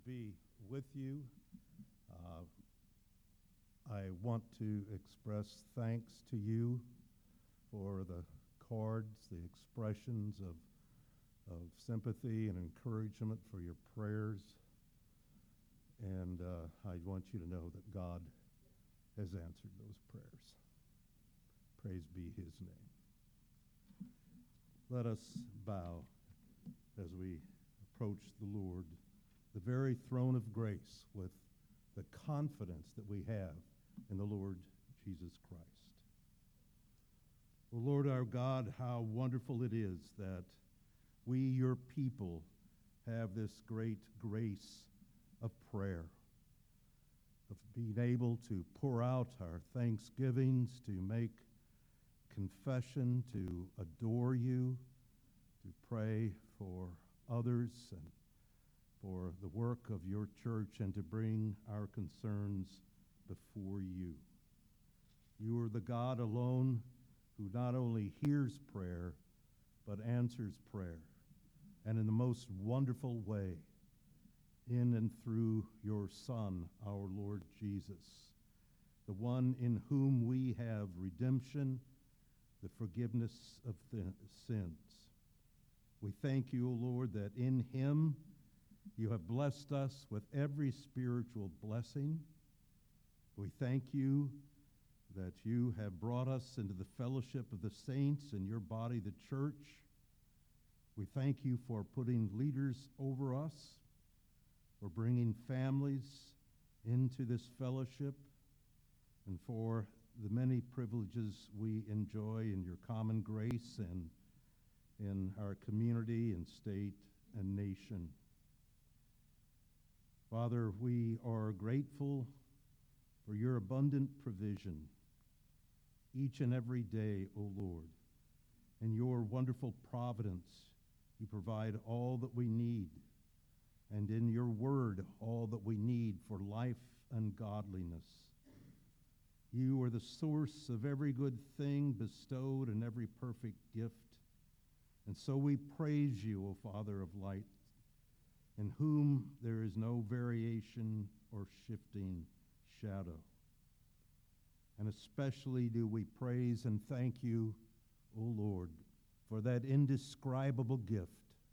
be with you. I want to express thanks to you for the cards, the expressions of sympathy and encouragement for your prayers. And I want you to know that God has answered those prayers. Praise be his name. Let us bow as we approach the Lord, the very throne of grace, with the confidence that we have in the Lord Jesus Christ. O Lord our God, how wonderful it is that we, your people, have this great grace of prayer, of being able to pour out our thanksgivings, to make confession, to adore you, to pray for others and for the work of your church, and to bring our concerns before you. You are the God alone who not only hears prayer, but answers prayer, and in the most wonderful way, in and through your Son, our Lord Jesus, the one in whom we have redemption, the forgiveness of the sins. We thank you, O Lord, that in him you have blessed us with every spiritual blessing. We thank you that you have brought us into the fellowship of the saints in your body, the church. We thank you for putting leaders over us, for bringing families into this fellowship, and for the many privileges we enjoy in your common grace and in our community and state and nation. Father, we are grateful for your abundant provision each and every day, O Lord. In your wonderful providence, you provide all that we need, and in your word, all that we need for life and godliness. You are the source of every good thing bestowed and every perfect gift. And so we praise you, O Father of light, in whom there is no variation or shifting shadow. And especially do we praise and thank you, O Lord, for that indescribable gift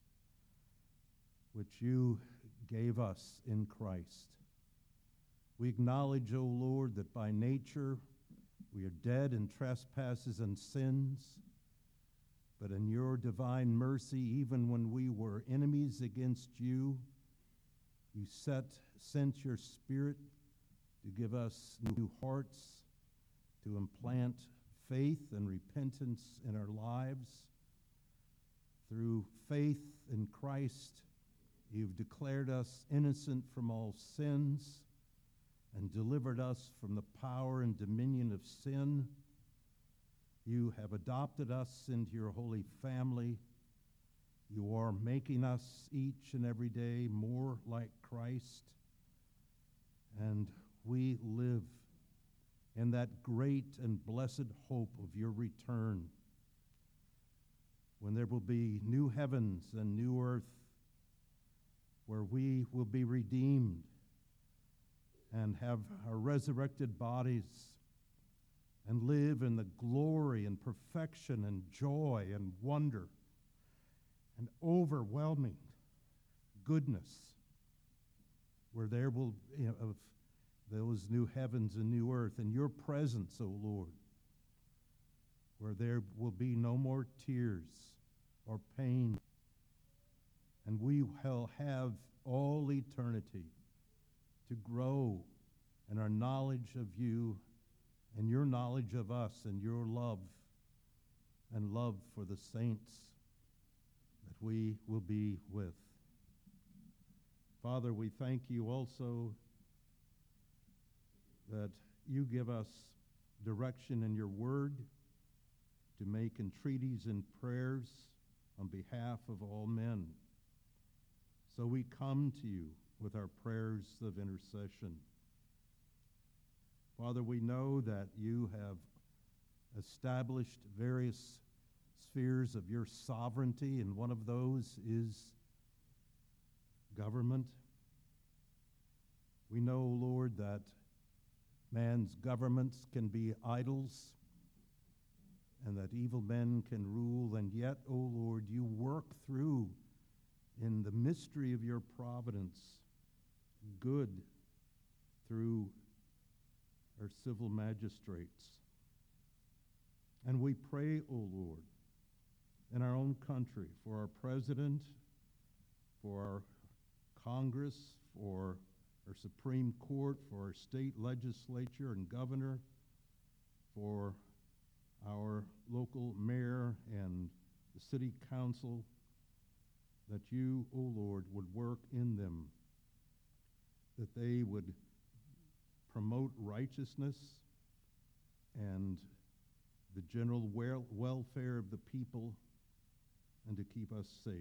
which you gave us in Christ. We acknowledge, O Lord, that by nature we are dead in trespasses and sins, but in your divine mercy, even when we were enemies against you, you sent your Spirit to give us new hearts, to implant faith and repentance in our lives. Through faith in Christ, you've declared us innocent from all sins and delivered us from the power and dominion of sin. You have adopted us into your holy family. You are making us each and every day more like Christ. And we live in that great and blessed hope of your return, when there will be new heavens and new earth, where we will be redeemed and have our resurrected bodies and live in the glory and perfection and joy and wonder and overwhelming goodness, where there will be of those new heavens and new earth and your presence, O Lord, where there will be no more tears or pain, and we will have all eternity to grow in our knowledge of you and your knowledge of us and your love and love for the saints that we will be with. Father, we thank you also that you give us direction in your word to make entreaties and prayers on behalf of all men. So we come to you with our prayers of intercession. Father, we know that you have established various spheres of your sovereignty, and one of those is government. We know, Lord, that man's governments can be idols and that evil men can rule, and yet, O Lord, you work through in the mystery of your providence good through our civil magistrates. And we pray, O Lord, in our own country, for our president, for our Congress, for our Supreme Court, for our state legislature and governor, for our local mayor and the city council, that you, O Lord, would work in them, that they would promote righteousness and the general welfare of the people, and to keep us safe.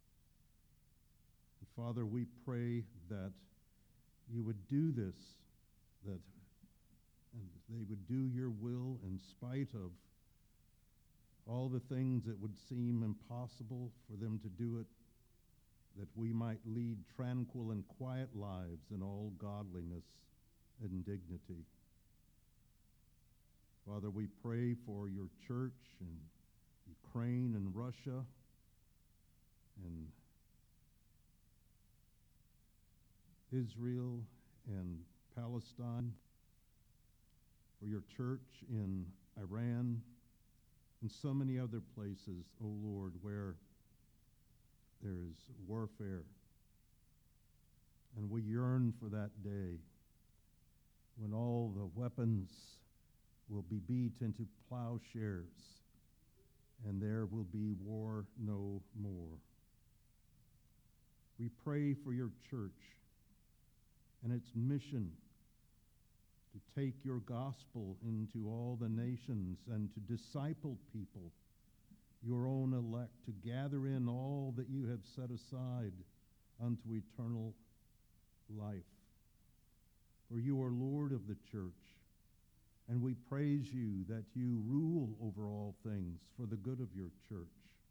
And Father, we pray that you would do this, and they would do your will in spite of all the things that would seem impossible for them to do it, that we might lead tranquil and quiet lives in all godliness and dignity. Father, we pray for your church in Ukraine and Russia and Israel and Palestine, for your church in Iran, and so many other places, O Lord, where there is warfare. And we yearn for that day when all the weapons will be beat into plowshares, and there will be war no more. We pray for your church and its mission to take your gospel into all the nations and to disciple people, your own elect, to gather in all that you have set aside unto eternal life. For you are Lord of the church, and we praise you that you rule over all things for the good of your church.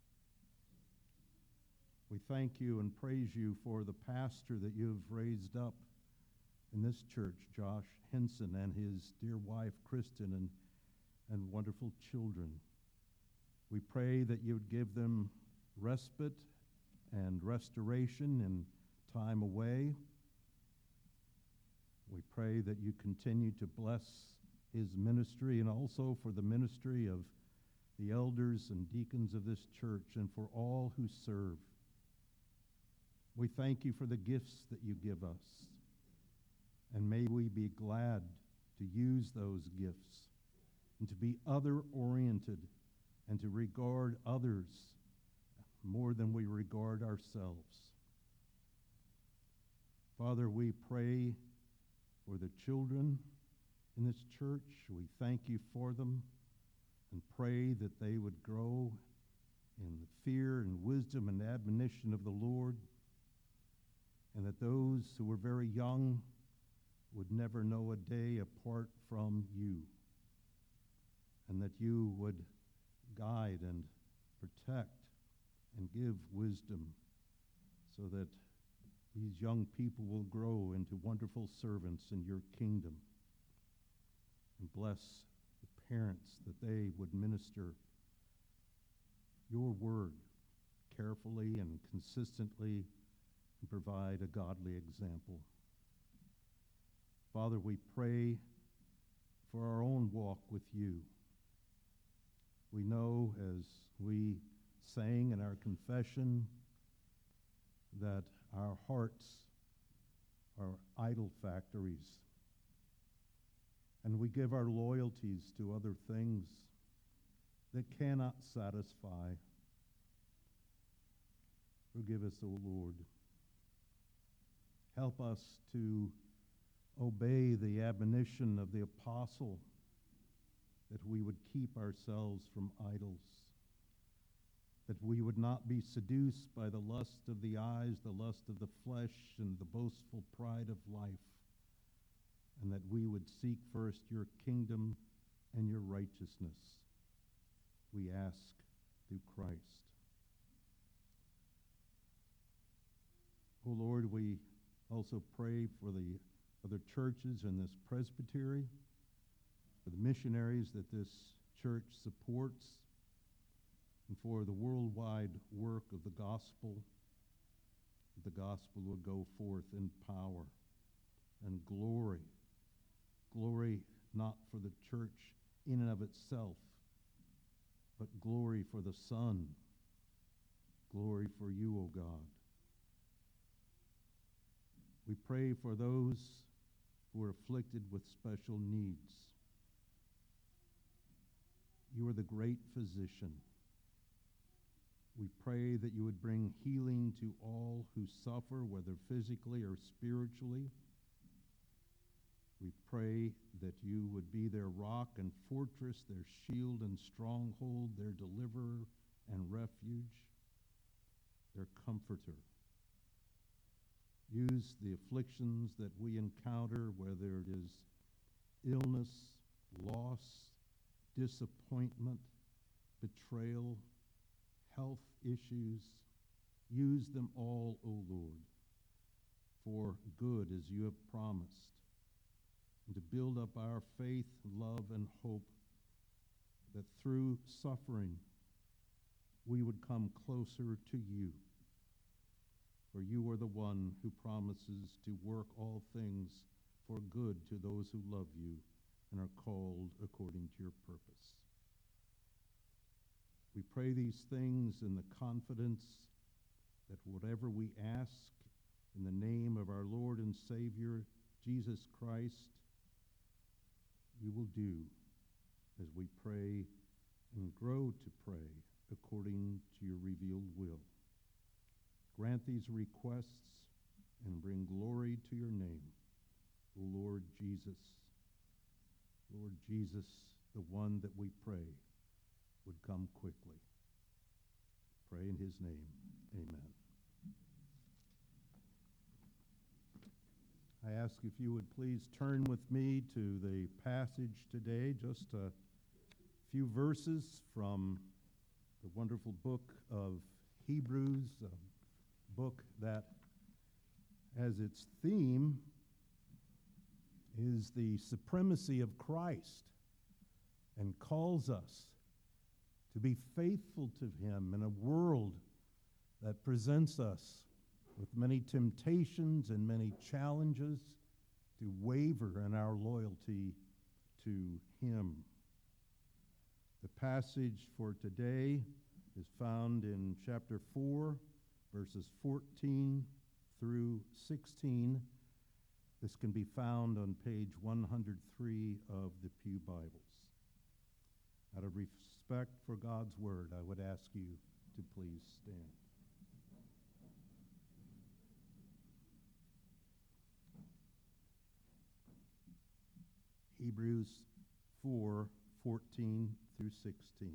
We thank you and praise you for the pastor that you have raised up in this church, Josh Henson, and his dear wife, Kristen, and wonderful children. We pray that you would give them respite and restoration in time away. We pray that you continue to bless his ministry, and also for the ministry of the elders and deacons of this church, and for all who serve. We thank you for the gifts that you give us, and may we be glad to use those gifts and to be other-oriented and to regard others more than we regard ourselves. Father, we pray for the children in this church. We thank you for them and pray that they would grow in the fear and wisdom and admonition of the Lord, and that those who are very young would never know a day apart from you, and that you would guide and protect and give wisdom so that these young people will grow into wonderful servants in your kingdom. And bless the parents that they would minister your word carefully and consistently and provide a godly example. Father, we pray for our own walk with you. We know, as we sang in our confession, that our hearts are idol factories, and we give our loyalties to other things that cannot satisfy. Forgive us, O Lord. Help us to obey the admonition of the apostle that we would keep ourselves from idols, that we would not be seduced by the lust of the eyes, the lust of the flesh, and the boastful pride of life, and that we would seek first your kingdom and your righteousness. We ask through Christ. O Lord, we also pray for the other churches in this presbytery, for the missionaries that this church supports, and for the worldwide work of the gospel. The gospel will go forth in power and glory. Glory not for the church in and of itself, but glory for the Son. Glory for you, O God. We pray for those who are afflicted with special needs. You are the great physician. We pray that you would bring healing to all who suffer, whether physically or spiritually. We pray that you would be their rock and fortress, their shield and stronghold, their deliverer and refuge, their comforter. Use the afflictions that we encounter, whether it is illness, loss, disappointment, betrayal, health issues. Use them all, O Lord, for good as you have promised, and to build up our faith, love, and hope that through suffering we would come closer to you. For you are the one who promises to work all things for good to those who love you and are called according to your purpose. We pray these things in the confidence that whatever we ask in the name of our Lord and Savior, Jesus Christ, you will do as we pray and grow to pray according to your revealed will. Grant these requests and bring glory to your name, O Lord Jesus. Lord Jesus, the one that we pray would come quickly. Pray in his name. Amen. I ask if you would please turn with me to the passage today, just a few verses from the wonderful book of Hebrews, a book that as its theme is the supremacy of Christ and calls us to be faithful to him in a world that presents us with many temptations and many challenges to waver in our loyalty to him. The passage for today is found in chapter 4, verses 14 through 16. This can be found on page 103 of the Pew Bibles. Out of respect for God's word, I would ask you to please stand. Hebrews 4:14 through 16.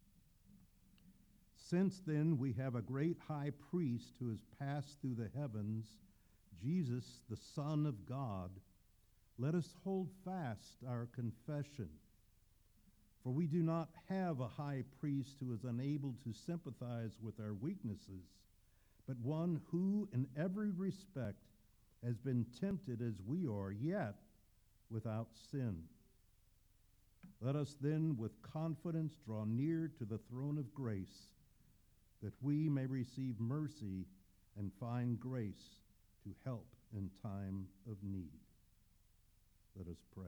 Since then we have a great high priest who has passed through the heavens, Jesus, the Son of God. Let us hold fast our confession. For we do not have a high priest who is unable to sympathize with our weaknesses, but one who in every respect has been tempted as we are, yet without sin. Let us then with confidence draw near to the throne of grace, that we may receive mercy and find grace to help in time of need. Let us pray.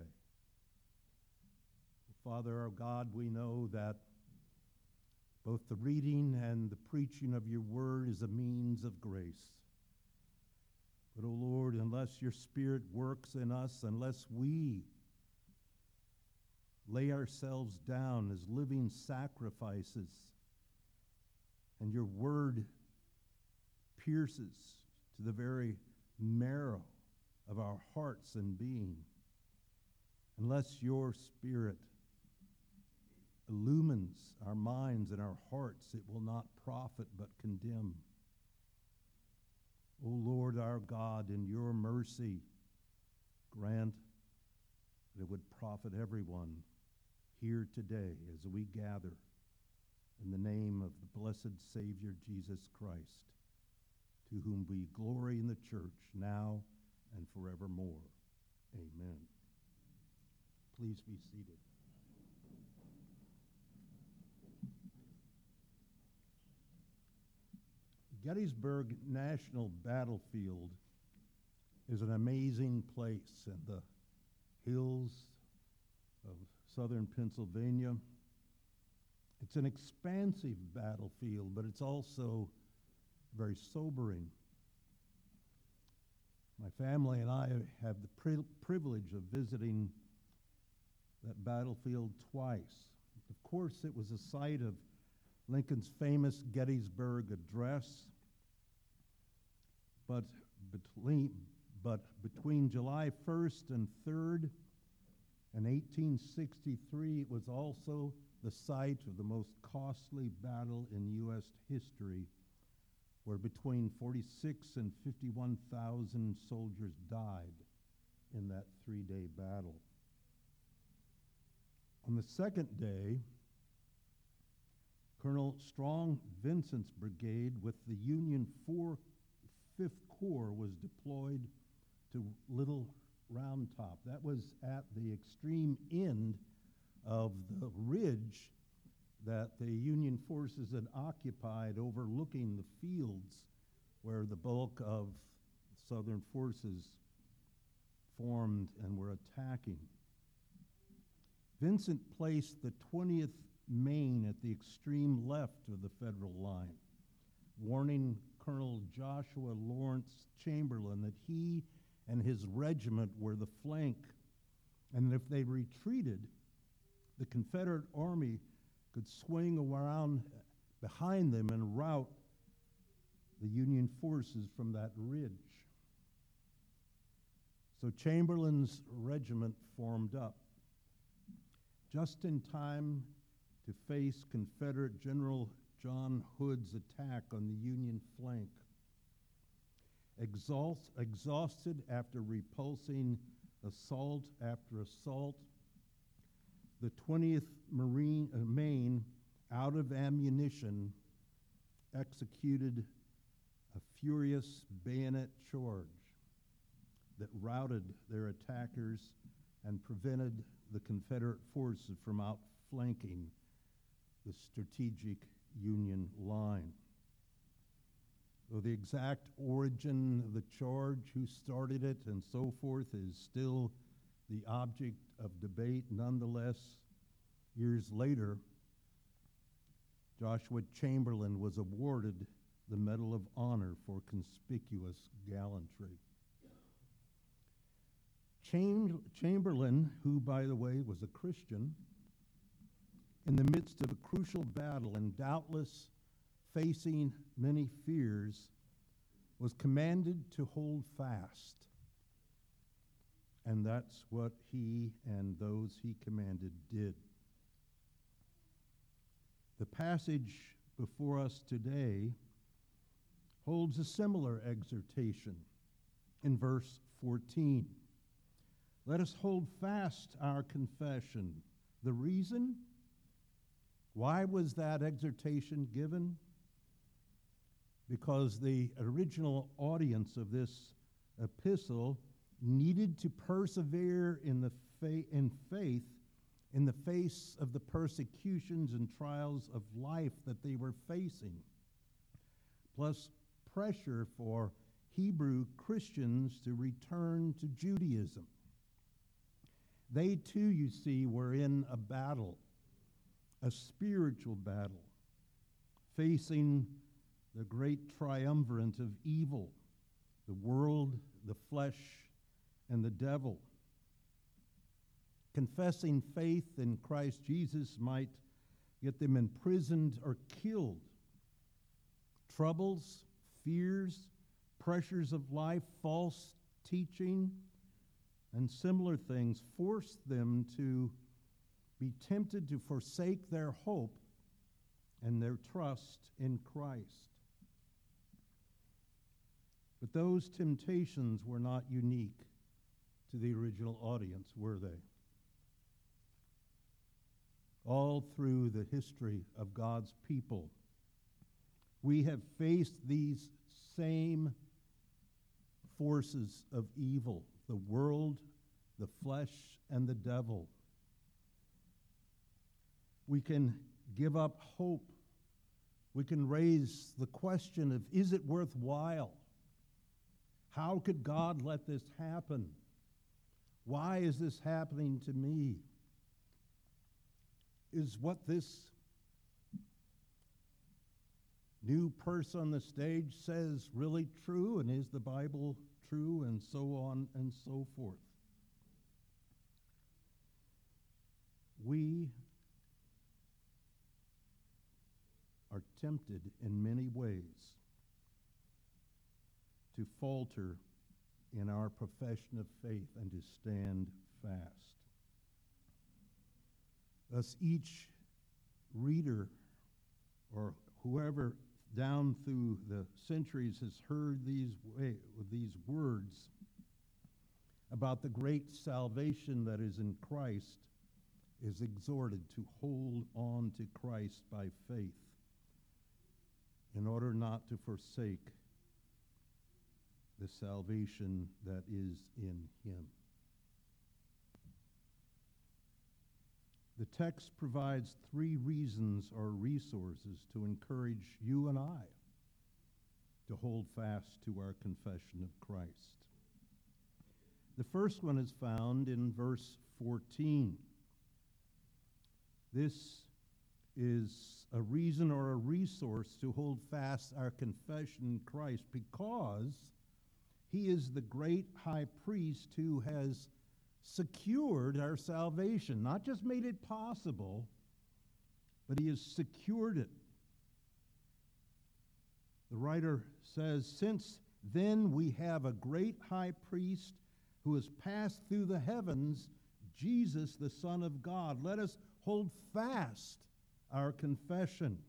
Father our God, we know that both the reading and the preaching of your word is a means of grace. But, O Lord, unless your Spirit works in us, unless we lay ourselves down as living sacrifices, and your word pierces to the very marrow of our hearts and being, unless your Spirit illumines our minds and our hearts, it will not profit but condemn. O Lord our God, in your mercy, grant that it would profit everyone here today as we gather in the name of the blessed Savior Jesus Christ, to whom be glory in the church now and forevermore. Amen. Please be seated. Gettysburg National Battlefield is an amazing place in the hills of southern Pennsylvania. It's an expansive battlefield, but it's also very sobering. My family and I have the privilege of visiting that battlefield twice. Of course, it was the site of Lincoln's famous Gettysburg Address, but between July 1st and 3rd in 1863, it was also the site of the most costly battle in U.S. history, where between 46 and 51,000 soldiers died in that three-day battle. On the second day, Colonel Strong Vincent's brigade with the Union 5th Corps was deployed to Little Round Top. That was at the extreme end of the ridge that the Union forces had occupied, overlooking the fields where the bulk of Southern forces formed and were attacking. Vincent placed the 20th Maine at the extreme left of the Federal line, warning Colonel Joshua Lawrence Chamberlain that he and his regiment were the flank, and if they retreated, the Confederate Army could swing around behind them and rout the Union forces from that ridge. So Chamberlain's regiment formed up, just in time to face Confederate General John Hood's attack on the Union flank. Exhausted after repulsing assault after assault, the 20th Maine, out of ammunition, executed a furious bayonet charge that routed their attackers and prevented the Confederate forces from outflanking the strategic Union line. Though the exact origin of the charge, who started it, and so forth is still the object of debate, nonetheless, years later, Joshua Chamberlain was awarded the Medal of Honor for conspicuous gallantry. Chamberlain, who, by the way, was a Christian, in the midst of a crucial battle and doubtless facing many fears, was commanded to hold fast. And that's what he and those he commanded did. The passage before us today holds a similar exhortation in verse 14. Let us hold fast our confession. The reason? Why was that exhortation given? Because the original audience of this epistle needed to persevere in faith in the face of the persecutions and trials of life that they were facing, plus pressure for Hebrew Christians to return to Judaism. They too, you see, were in a battle, a spiritual battle, facing the great triumvirate of evil, the world, the flesh, and the devil. Confessing faith in Christ Jesus might get them imprisoned or killed. Troubles, fears, pressures of life, false teaching, and similar things forced them to be tempted to forsake their hope and their trust in Christ. But those temptations were not unique to the original audience, were they? All through the history of God's people, we have faced these same forces of evil, the world, the flesh and the devil. We can give up hope. We can raise the question of, is it worthwhile? How could God let this happen? Why is this happening to me? Is what this new person on the stage says really true? And is the Bible true? And so on and so forth. We are tempted in many ways to falter in our profession of faith and to stand fast. Thus, each reader or whoever down through the centuries has heard these words about the great salvation that is in Christ is exhorted to hold on to Christ by faith in order not to forsake the salvation that is in him. The text provides 3 reasons or resources to encourage you and I to hold fast to our confession of Christ. The first one is found in verse 14. This is a reason or a resource to hold fast our confession in Christ because he is the great high priest who has secured our salvation, not just made it possible, but he has secured it. The writer says, "Since then we have a great high priest who has passed through the heavens, Jesus, the Son of God. Let us hold fast our confession."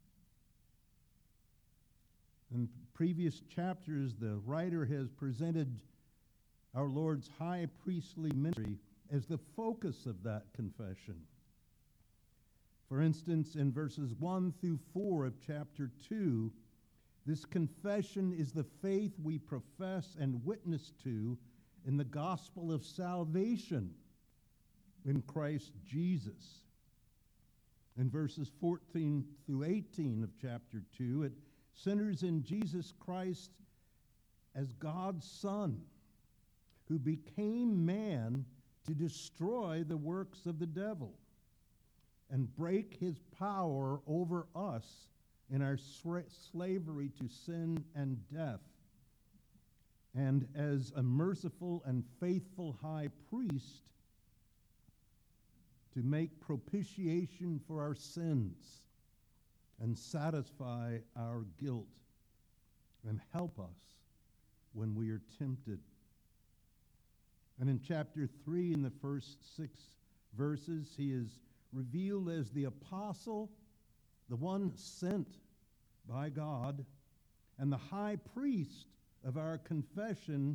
In previous chapters, the writer has presented our Lord's high priestly ministry as the focus of that confession. For instance, in verses 1 through 4 of chapter 2, this confession is the faith we profess and witness to in the gospel of salvation in Christ Jesus. In verses 14 through 18 of chapter 2, it centers in Jesus Christ as God's Son, who became man to destroy the works of the devil and break his power over us in our slavery to sin and death, and as a merciful and faithful high priest to make propitiation for our sins and satisfy our guilt and help us when we are tempted. And in chapter 3, in the first 6 verses, he is revealed as the apostle, the one sent by God, and the high priest of our confession,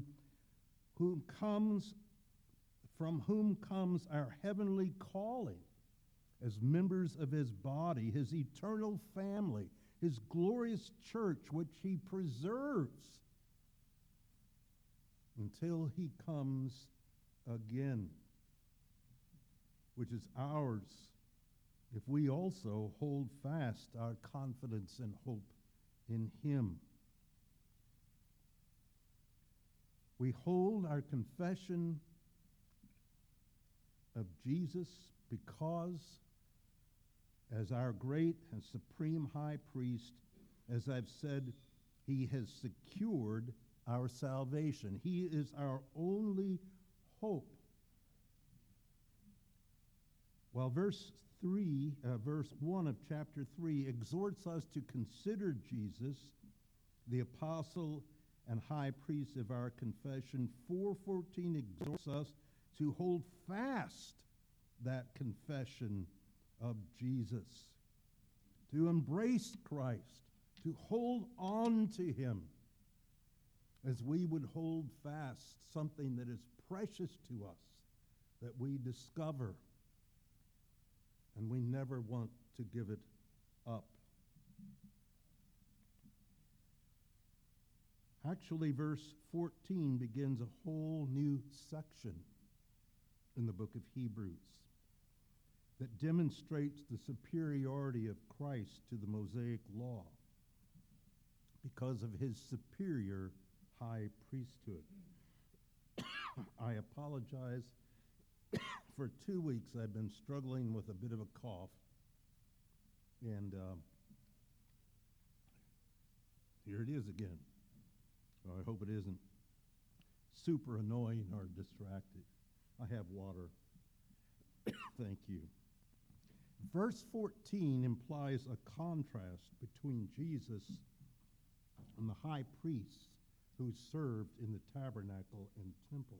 from whom comes our heavenly calling as members of his body, his eternal family, his glorious church, which he preserves until he comes again, which is ours if we also hold fast our confidence and hope in him. We hold our confession of Jesus because, as our great and supreme high priest, as I've said, he has secured our salvation. He is our only hope. While verse 1 of chapter 3 exhorts us to consider Jesus, the apostle and high priest of our confession, 4:14 exhorts us to hold fast that confession of Jesus, to embrace Christ, to hold on to him as we would hold fast something that is precious to us, that we discover, and we never want to give it up. Actually, verse 14 begins a whole new section in the book of Hebrews that demonstrates the superiority of Christ to the Mosaic law because of his superior high priesthood. I apologize. For 2 weeks, I've been struggling with a bit of a cough, and here it is again. So I hope it isn't super annoying or distracting. I have water. Thank you. Verse 14 implies a contrast between Jesus and the high priests who served in the tabernacle and temple.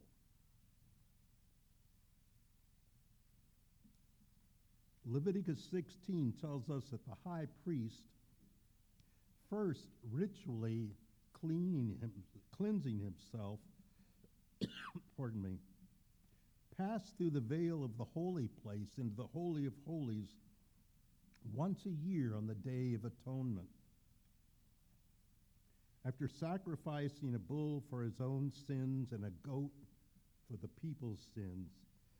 Leviticus 16 tells us that the high priest first ritually cleansing himself, passed through the veil of the holy place into the Holy of Holies once a year on the Day of Atonement. After sacrificing a bull for his own sins and a goat for the people's sins,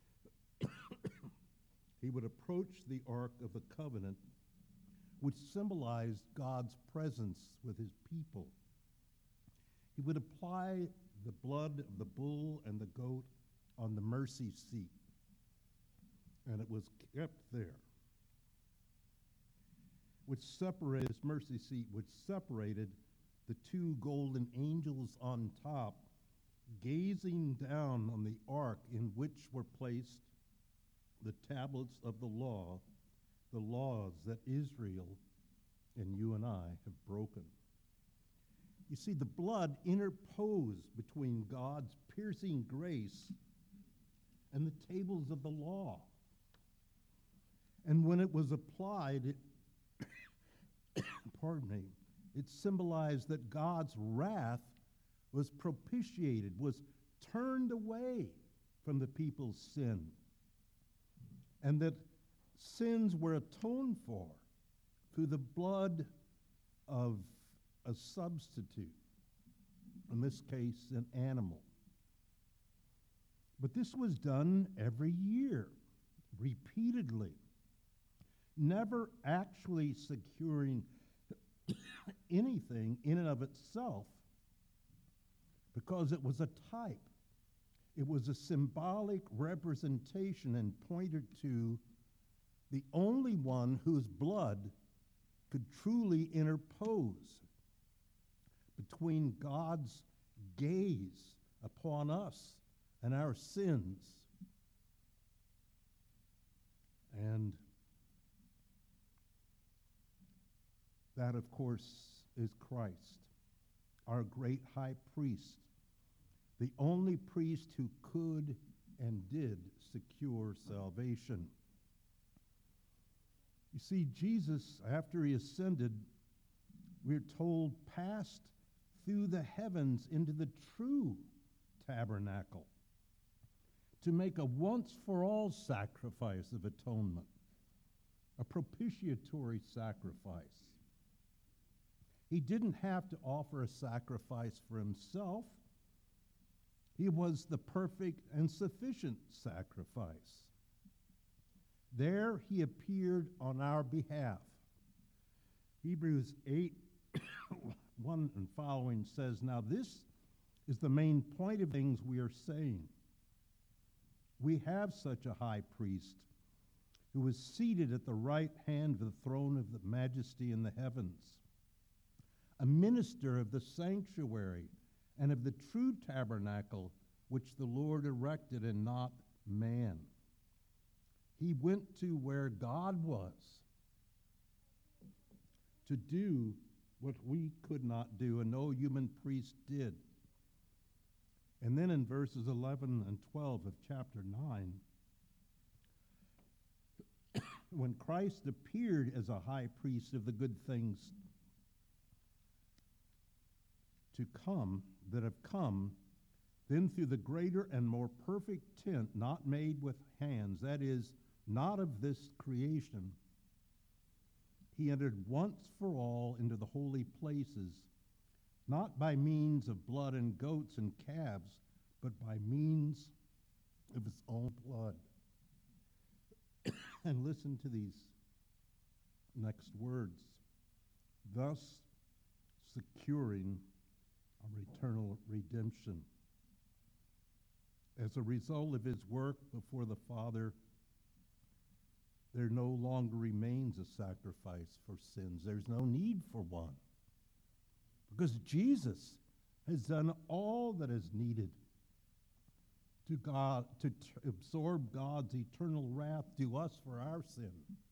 he would approach the Ark of the Covenant, which symbolized God's presence with his people. He would apply the blood of the bull and the goat on the mercy seat, and it was kept there, which separated this mercy seat, which separated the two golden angels on top, gazing down on the ark in which were placed the tablets of the law, the laws that Israel and you and I have broken. You see, the blood interposed between God's piercing grace and the tables of the law. And when it was applied, it symbolized that God's wrath was propitiated, was turned away from the people's sin, and that sins were atoned for through the blood of a substitute, in this case, an animal. But this was done every year, repeatedly, never actually securing anything in and of itself, because it was a type. It was a symbolic representation and pointed to the only one whose blood could truly interpose between God's gaze upon us and our sins and that, of course, is Christ, our great high priest, the only priest who could and did secure salvation. You see, Jesus, after he ascended, we're told, passed through the heavens into the true tabernacle to make a once-for-all sacrifice of atonement, a propitiatory sacrifice. He didn't have to offer a sacrifice for himself. He was the perfect and sufficient sacrifice. There he appeared on our behalf. Hebrews 8, 1 and following says, "Now this is the main point of things we are saying. We have such a high priest who is seated at the right hand of the throne of the majesty in the heavens, a minister of the sanctuary and of the true tabernacle which the Lord erected and not man. He went to where God was to do what we could not do, and no human priest did." And then in verses 11 and 12 of chapter 9, when Christ appeared as a high priest of the good things to come, that have come, then through the greater and more perfect tent, not made with hands, that is, not of this creation, he entered once for all into the holy places, not by means of blood and goats and calves, but by means of his own blood. And listen to these next words. Thus securing our eternal redemption. As a result of his work before the Father, there no longer remains a sacrifice for sins. There's no need for one. Because Jesus has done all that is needed to absorb God's eternal wrath to us for our sin.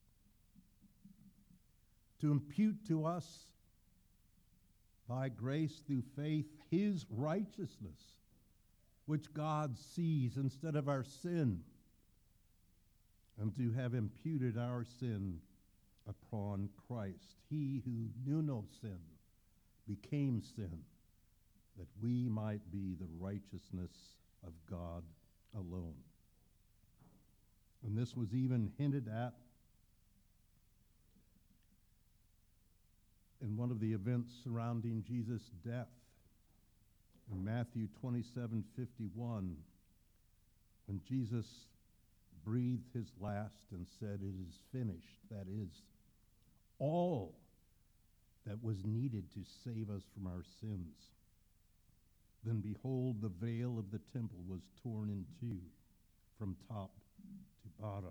To impute to us, by grace through faith, his righteousness, which God sees instead of our sin, and to have imputed our sin upon Christ. He who knew no sin became sin, that we might be the righteousness of God alone. And this was even hinted at in one of the events surrounding Jesus' death. In Matthew 27:51, when Jesus breathed his last and said, "It is finished," that is, all that was needed to save us from our sins. Then behold, the veil of the temple was torn in two from top to bottom.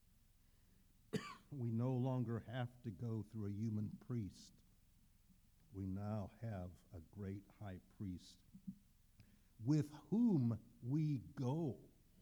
We no longer have to go through a human priest. We now have a great high priest with whom we go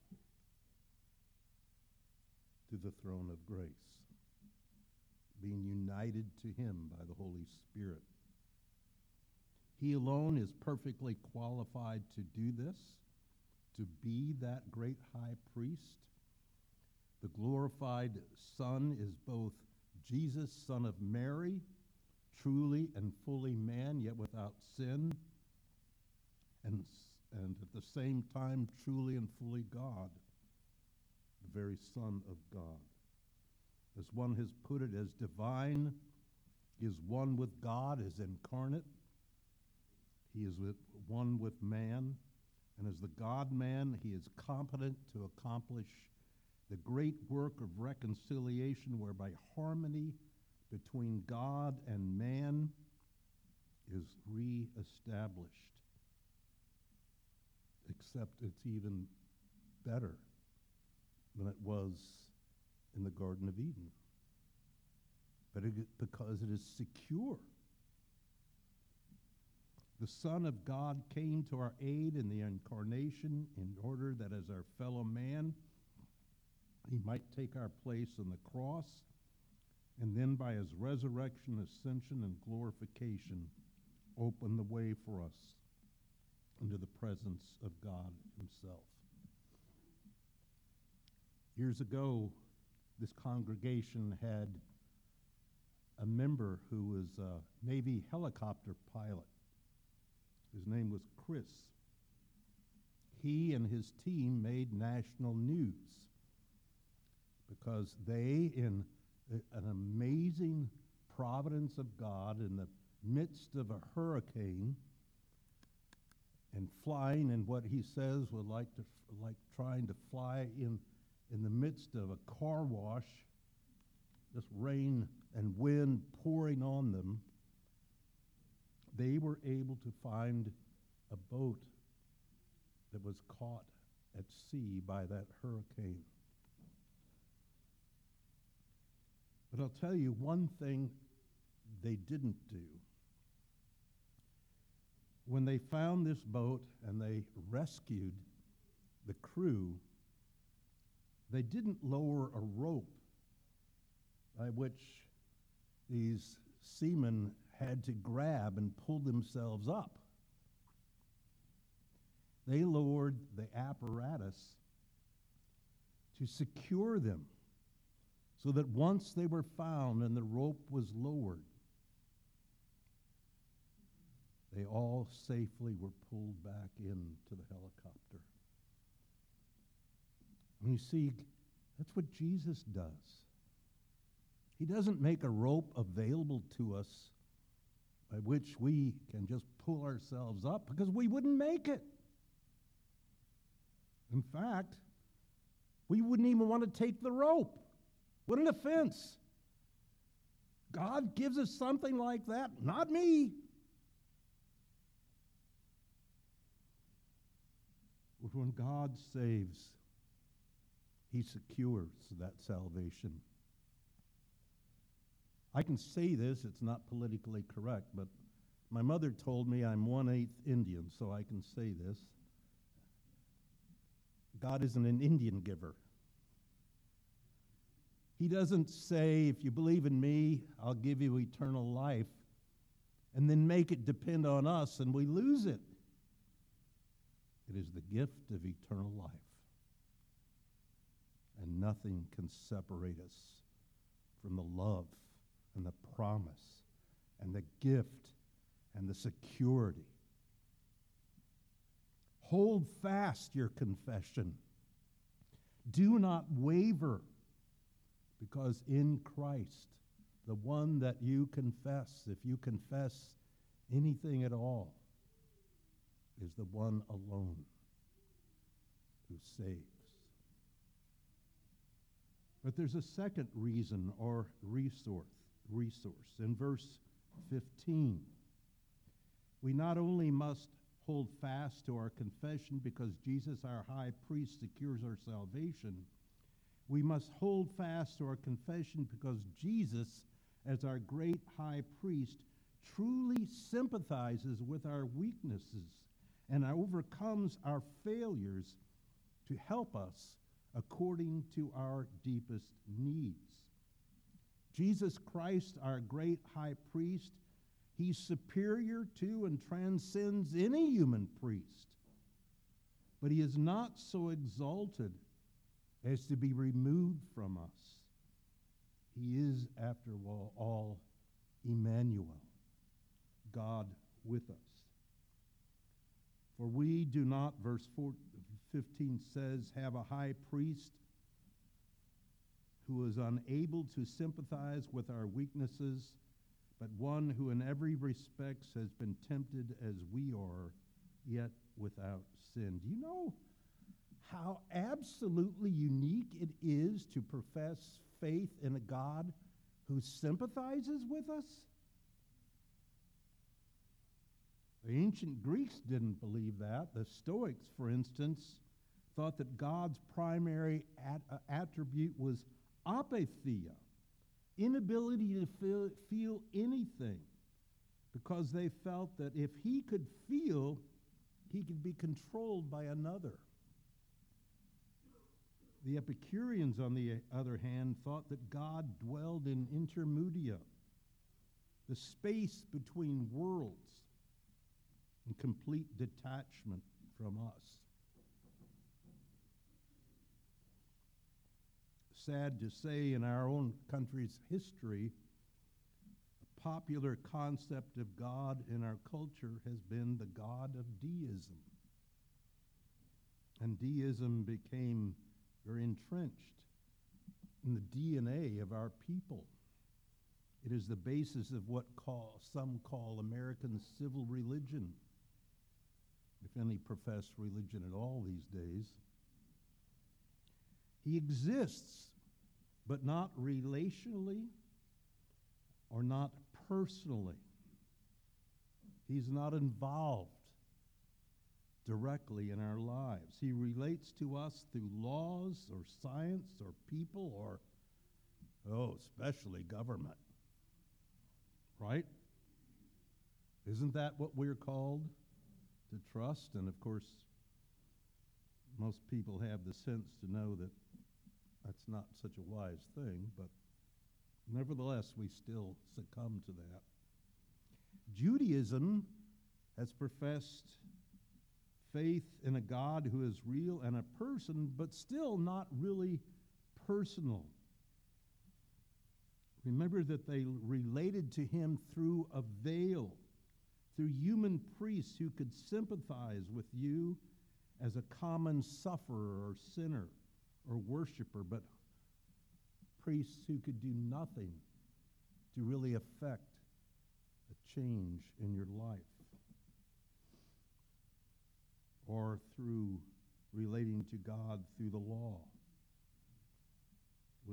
to the throne of grace, being united to him by the Holy Spirit. He alone is perfectly qualified to do this, to be that great high priest. The glorified Son is both Jesus, Son of Mary, truly and fully man, yet without sin, and at the same time truly and fully God, the very Son of God. As one has put it, as divine, he is one with God, as incarnate. He is one with man, and as the God-man, he is competent to accomplish the great work of reconciliation, whereby harmony between God and man is re-established. Except it's even better than it was in the Garden of Eden. Because it is secure. The Son of God came to our aid in the incarnation in order that as our fellow man, he might take our place on the cross, and then by his resurrection, ascension, and glorification, open the way for us into the presence of God himself. Years ago, this congregation had a member who was a Navy helicopter pilot. His name was Chris. He and his team made national news because they, in an amazing providence of God, in the midst of a hurricane and flying in what he says was like trying to fly in the midst of a car wash, just rain and wind pouring on them, they were able to find a boat that was caught at sea by that hurricane. But I'll tell you one thing they didn't do. When they found this boat and they rescued the crew, they didn't lower a rope by which these seamen had to grab and pull themselves up. They lowered the apparatus to secure them so that once they were found and the rope was lowered, they all safely were pulled back into the helicopter. And you see, that's what Jesus does. He doesn't make a rope available to us by which we can just pull ourselves up, because we wouldn't make it. In fact, We wouldn't even want to take the rope. What an offense. God gives us something like that? Not me. But when God saves, he secures that salvation. I can say this, it's not politically correct, but my mother told me I'm 1/8 Indian, so I can say this. God isn't an Indian giver. He doesn't say, if you believe in me, I'll give you eternal life, and then make it depend on us and we lose it. It is the gift of eternal life. And nothing can separate us from the love and the promise and the gift and the security. Hold fast your confession. Do not waver, because in Christ, the one that you confess, if you confess anything at all, is the one alone who saves. But there's a second reason or resource. In verse 15, we not only must hold fast to our confession because Jesus, our high priest, secures our salvation, we must hold fast to our confession because Jesus, as our great high priest, truly sympathizes with our weaknesses and overcomes our failures to help us according to our deepest needs. Jesus Christ, our great high priest, he's superior to and transcends any human priest. But he is not so exalted as to be removed from us. He is, after all, Emmanuel, God with us. For we do not, verse 15 says, have a high priest who is unable to sympathize with our weaknesses, but one who in every respect has been tempted as we are, yet without sin. Do you know how absolutely unique it is to profess faith in a God who sympathizes with us? The ancient Greeks didn't believe that. The Stoics, for instance, thought that God's primary attribute was apatheia, inability to feel anything, because they felt that if he could feel, he could be controlled by another. The Epicureans, on the other hand, thought that God dwelled in intermedia, the space between worlds, in complete detachment from us. Sad to say, in our own country's history, a popular concept of God in our culture has been the God of deism. And deism became very entrenched in the DNA of our people. It is the basis of what some call American civil religion, if any profess religion at all these days. He exists, but not relationally or not personally. He's not involved directly in our lives. He relates to us through laws or science or people or, especially government. Right? Isn't that what we're called to trust? And of course, most people have the sense to know that that's not such a wise thing, but nevertheless, we still succumb to that. Judaism has professed faith in a God who is real and a person, but still not really personal. Remember that they related to him through a veil, through human priests who could sympathize with you as a common sufferer or sinner or worshiper, but priests who could do nothing to really affect a change in your life. Or through relating to God through the law.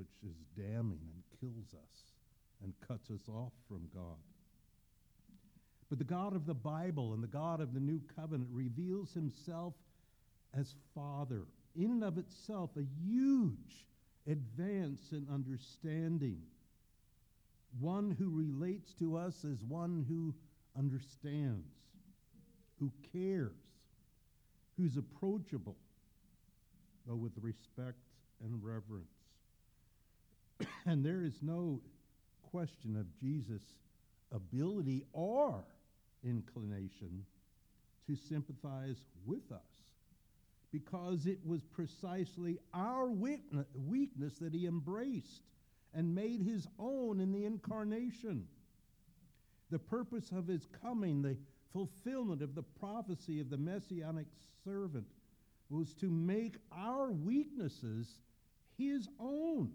which is damning and kills us and cuts us off from God. But the God of the Bible and the God of the New Covenant reveals himself as Father, in and of itself a huge advance in understanding. One who relates to us as one who understands, who cares, who's approachable, but with respect and reverence. And there is no question of Jesus' ability or inclination to sympathize with us, because it was precisely our weakness that he embraced and made his own in the incarnation. The purpose of his coming, the fulfillment of the prophecy of the Messianic servant, was to make our weaknesses his own.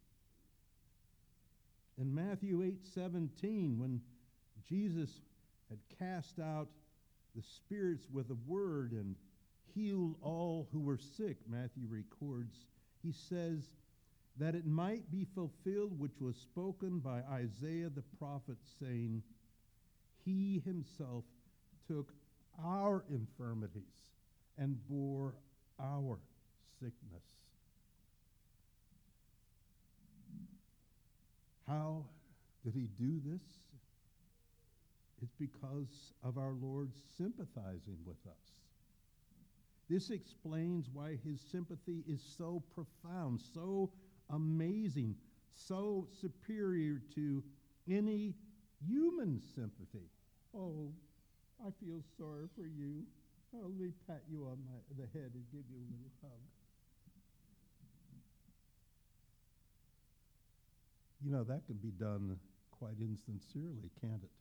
In Matthew 8:17, when Jesus had cast out the spirits with a word and healed all who were sick, Matthew records, he says that it might be fulfilled which was spoken by Isaiah the prophet, saying, he himself took our infirmities and bore our sickness. How did he do this? It's because of our Lord sympathizing with us. This explains why his sympathy is so profound, so amazing, so superior to any human sympathy. Oh, I feel sorry for you. Oh, let me pat you on the head and give you a little hug. You know, that can be done quite insincerely, can't it?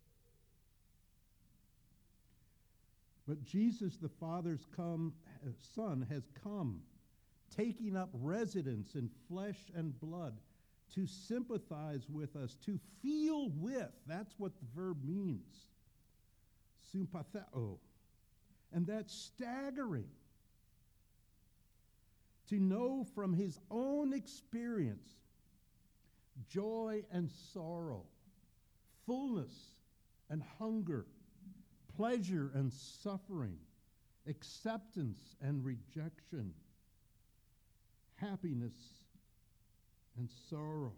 But Jesus, the Father's Son, has come, taking up residence in flesh and blood, to sympathize with us, to feel with. That's what the verb means. Sympatheo. And that's staggering. To know from his own experience joy and sorrow, fullness and hunger, pleasure and suffering, acceptance and rejection, happiness and sorrow,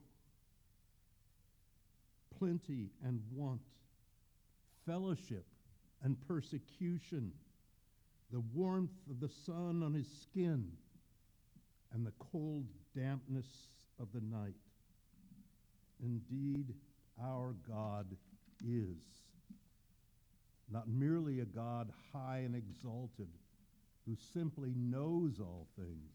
plenty and want, fellowship and persecution, the warmth of the sun on his skin, and the cold dampness of the night. Indeed, our God is not merely a God high and exalted, who simply knows all things.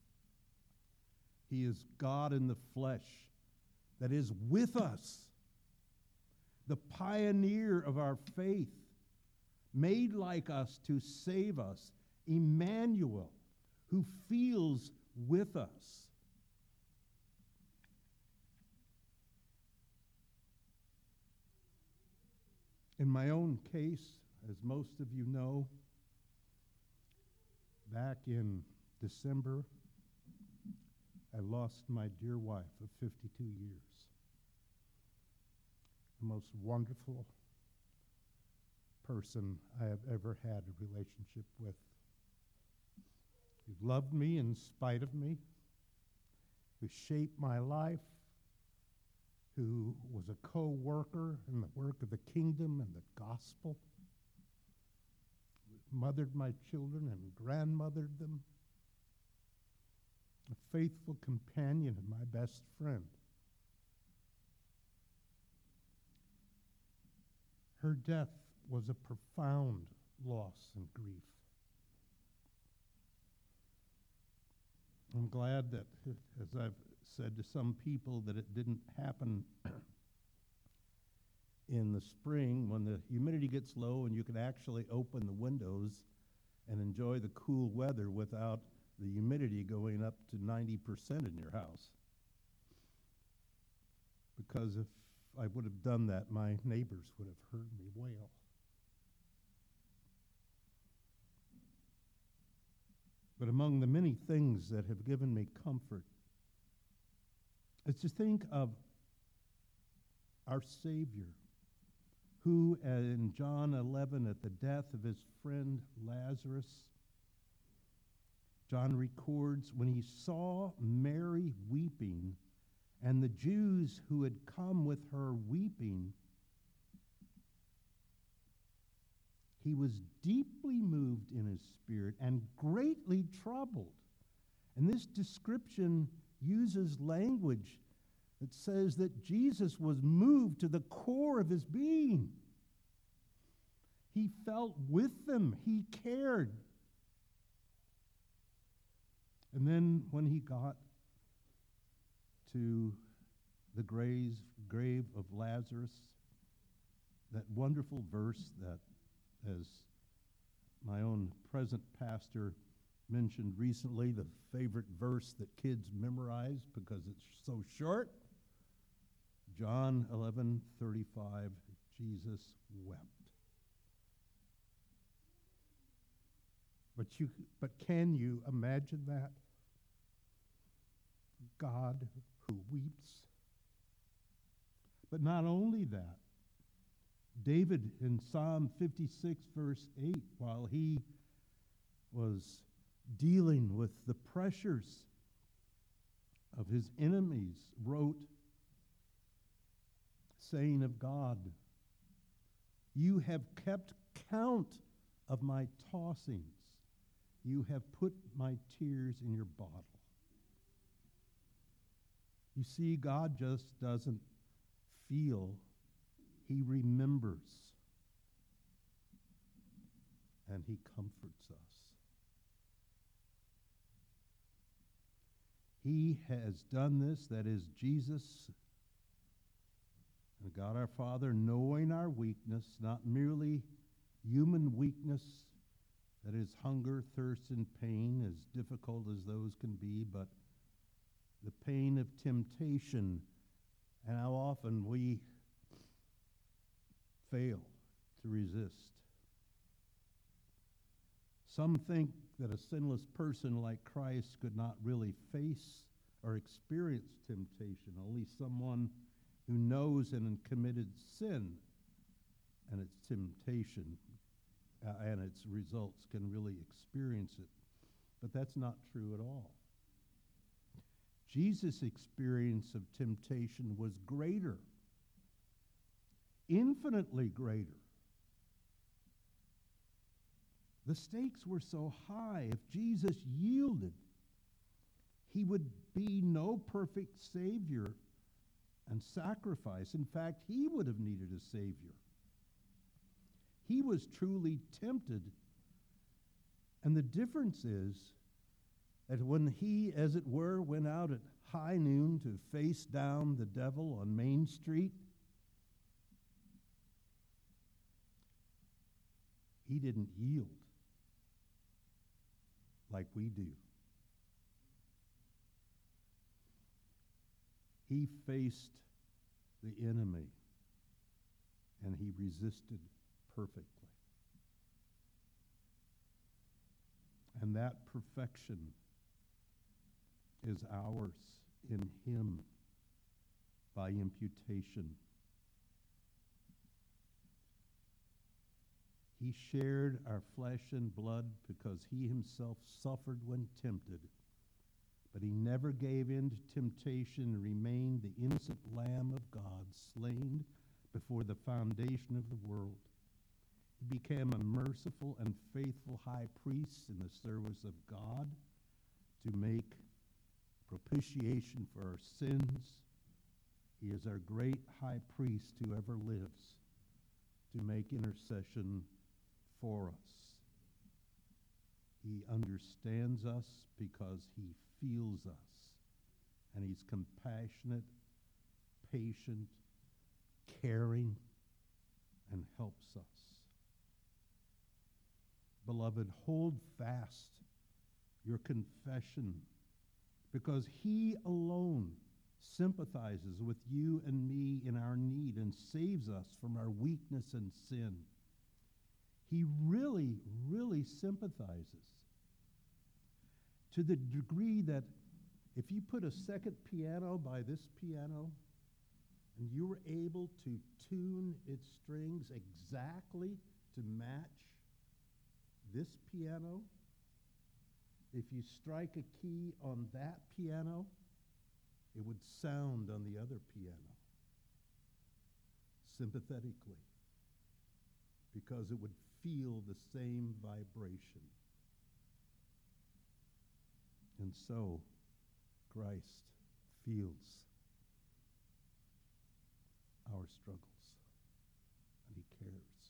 He is God in the flesh that is with us, the pioneer of our faith, made like us to save us, Emmanuel, who feels with us. In my own case, as most of you know, back in December, I lost my dear wife of 52 years. The most wonderful person I have ever had a relationship with. Who loved me in spite of me, who shaped my life, who was a co-worker in the work of the kingdom and the gospel, mothered my children and grandmothered them, a faithful companion and my best friend. Her death was a profound loss and grief. I'm glad that, as I've said to some people, that it didn't happen in the spring when the humidity gets low and you can actually open the windows and enjoy the cool weather without the humidity going up to 90% in your house. Because if I would have done that, my neighbors would have heard me wail. But among the many things that have given me comfort is to think of our Savior, who in John 11, at the death of his friend Lazarus, John records when he saw Mary weeping and the Jews who had come with her weeping, he was deeply moved in his spirit and greatly troubled. And this description uses language that says that Jesus was moved to the core of his being. He felt with them. He cared. And then when he got to the grave of Lazarus, that wonderful verse that, as my own present pastor mentioned recently, the favorite verse that kids memorize because it's so short, John 11:35, Jesus wept. But can you imagine that? God who weeps. But not only that, David in Psalm 56, verse 8, while he was dealing with the pressures of his enemies, wrote, saying of God, "You have kept count of my tossings. You have put my tears in your bottle." You see, God just doesn't feel, he remembers. And he comforts us. He has done this, that is, Jesus and God our Father, knowing our weakness, not merely human weakness, that is hunger, thirst, and pain, as difficult as those can be, but the pain of temptation, and how often we fail to resist. Some think that a sinless person like Christ could not really face or experience temptation. Only someone who knows and committed sin and its temptation and its results can really experience it. But that's not true at all. Jesus' experience of temptation was greater, infinitely greater. The stakes were so high. If Jesus yielded, he would be no perfect Savior and sacrifice. In fact, he would have needed a Savior. He was truly tempted. And the difference is that when he, as it were, went out at high noon to face down the devil on Main Street, he didn't yield like we do. He faced the enemy, and he resisted perfectly. And that perfection is ours in him by imputation. He shared our flesh and blood because he himself suffered when tempted. But he never gave in to temptation and remained the innocent Lamb of God, slain before the foundation of the world. He became a merciful and faithful high priest in the service of God to make propitiation for our sins. He is our great high priest who ever lives to make intercession for us. He understands us because he feels us, and he's compassionate, patient, caring, and helps us. Beloved, hold fast your confession, because he alone sympathizes with you and me in our need and saves us from our weakness and sin. He really, really sympathizes to the degree that If you put a second piano by this piano, and you were able to tune its strings exactly to match this piano, if you strike a key on that piano, it would sound on the other piano sympathetically, because it would feel the same vibration. And so Christ feels our struggles, and he cares.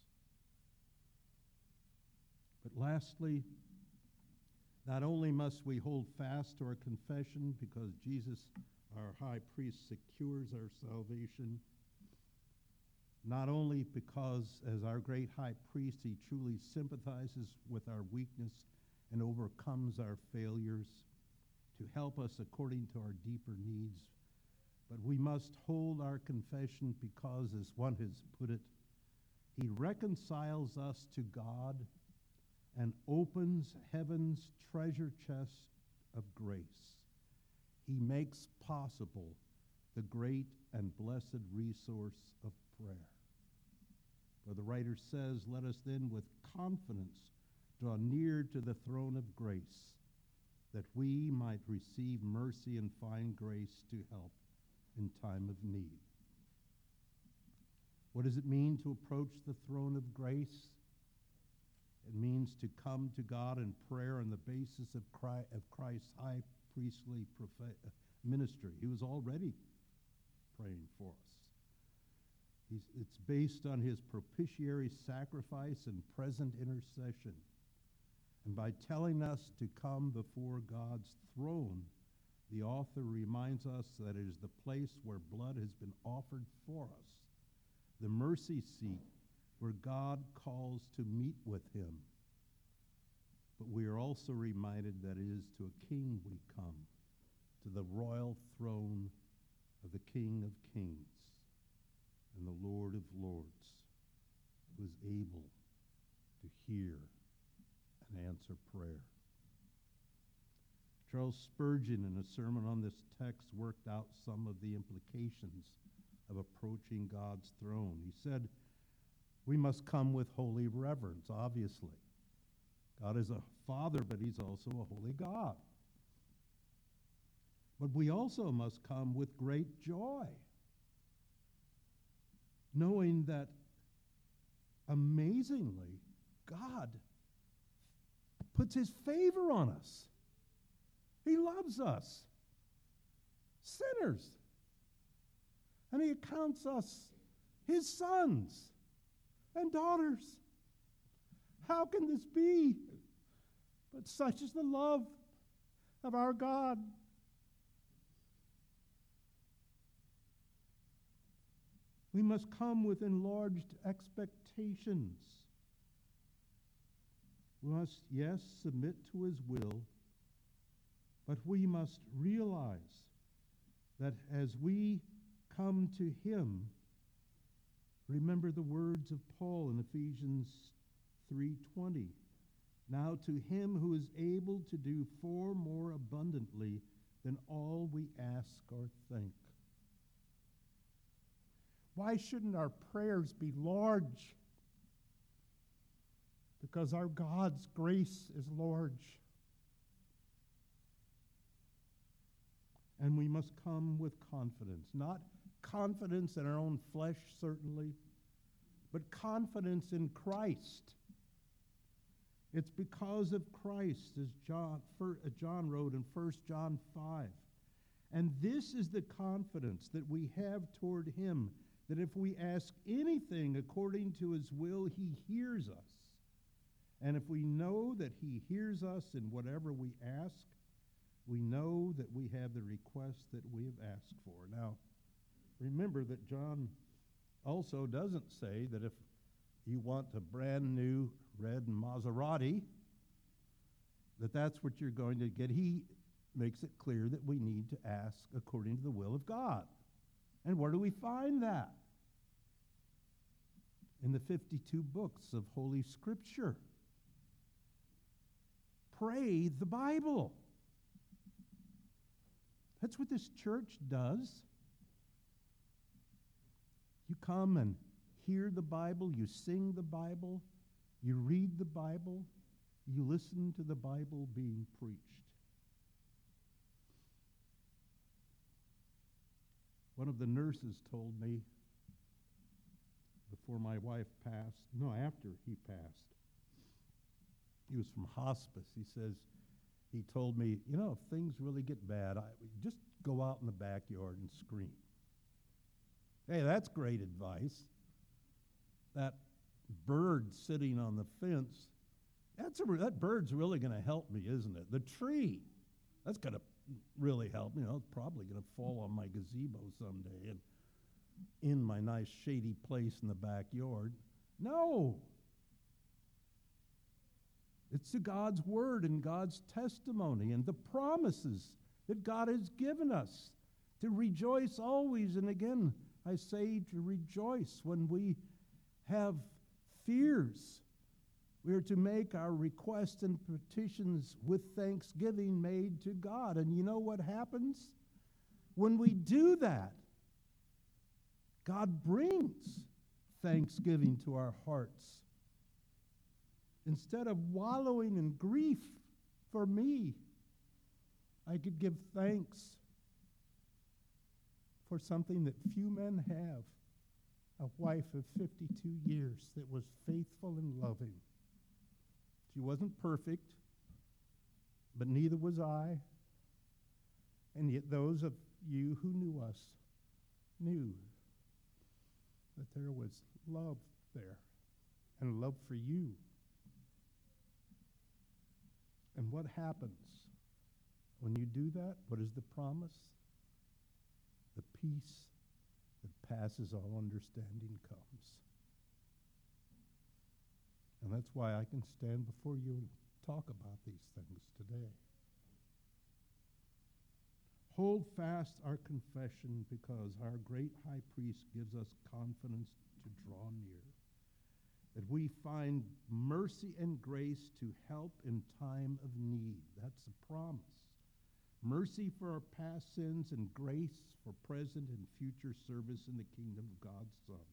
But lastly, not only must we hold fast to our confession because Jesus, our high priest, secures our salvation, not only because as our great high priest he truly sympathizes with our weakness and overcomes our failures to help us according to our deeper needs, but we must hold our confession because, as one has put it, he reconciles us to God and opens heaven's treasure chest of grace. He makes possible the great and blessed resource of prayer. For the writer says, "Let us then with confidence draw near to the throne of grace, that we might receive mercy and find grace to help in time of need." What does it mean to approach the throne of grace? It means to come to God in prayer on the basis of Christ's high priestly ministry. He was already praying for us. It's based on his propitiatory sacrifice and present intercession. And by telling us to come before God's throne, the author reminds us that it is the place where blood has been offered for us, the mercy seat where God calls to meet with him. But we are also reminded that it is to a king we come, to the royal throne of the King of Kings and the Lord of Lords, who is able to hear and answer prayer. Charles Spurgeon, in a sermon on this text, worked out some of the implications of approaching God's throne. He said, we must come with holy reverence, obviously. God is a Father, but he's also a holy God. But we also must come with great joy, knowing that, amazingly, God puts his favor on us. He loves us, sinners, and he accounts us his sons and daughters. How can this be? But such is the love of our God. We must come with enlarged expectations. We must, yes, submit to his will, but we must realize that as we come to him, remember the words of Paul in Ephesians 3:20. Now to him who is able to do far more abundantly than all we ask or think. Why shouldn't our prayers be large? Because our God's grace is large. And we must come with confidence, not confidence in our own flesh, certainly, but confidence in Christ. It's because of Christ, as John wrote in 1 John 5. And this is the confidence that we have toward him, that if we ask anything according to his will, he hears us. And if we know that he hears us in whatever we ask, we know that we have the request that we have asked for. Now, remember that John also doesn't say that if you want a brand new red Maserati, that's what you're going to get. He makes it clear that we need to ask according to the will of God. And where do we find that? In the 52 books of Holy Scripture. Pray the Bible. That's what this church does. You come and hear the Bible, you sing the Bible, you read the Bible, you listen to the Bible being preached. One of the nurses told me before my wife passed, no, after he passed, he was from hospice. He told me, if things really get bad, just go out in the backyard and scream. Hey, that's great advice. That bird sitting on the fence, that bird's really going to help me, isn't it? The tree, that's going to really help me. It's probably going to fall on my gazebo someday and in my nice shady place in the backyard. No. It's to God's word and God's testimony and the promises that God has given us to rejoice always. And again, I say to rejoice when we have fears. We are to make our requests and petitions with thanksgiving made to God. And you know what happens? When we do that, God brings thanksgiving to our hearts. Instead of wallowing in grief for me, I could give thanks for something that few men have. A wife of 52 years that was faithful and loving. She wasn't perfect, but neither was I. And yet those of you who knew us knew that there was love there and love for you. And what happens when you do that? What is the promise? The peace that passes all understanding comes. And that's why I can stand before you and talk about these things today. Hold fast our confession, because our great high priest gives us confidence to draw near, that we find mercy and grace to help in time of need. That's the promise. Mercy for our past sins and grace for present and future service in the kingdom of God's Son.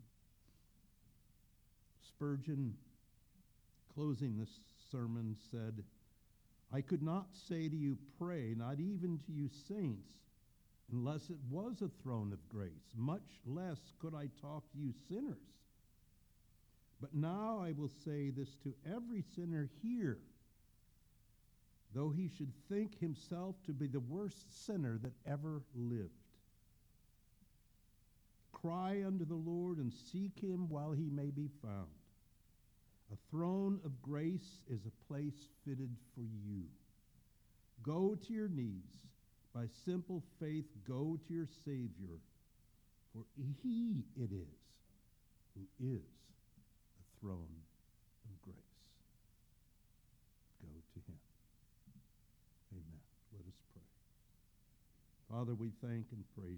Spurgeon, closing this sermon, said, I could not say to you, pray, not even to you saints, unless it was a throne of grace. Much less could I talk to you sinners. But now I will say this to every sinner here, though he should think himself to be the worst sinner that ever lived. Cry unto the Lord and seek him while he may be found. A throne of grace is a place fitted for you. Go to your knees. By simple faith, go to your Savior, for he it is who is the throne of grace. Go to him. Amen. Let us pray. Father, we thank and praise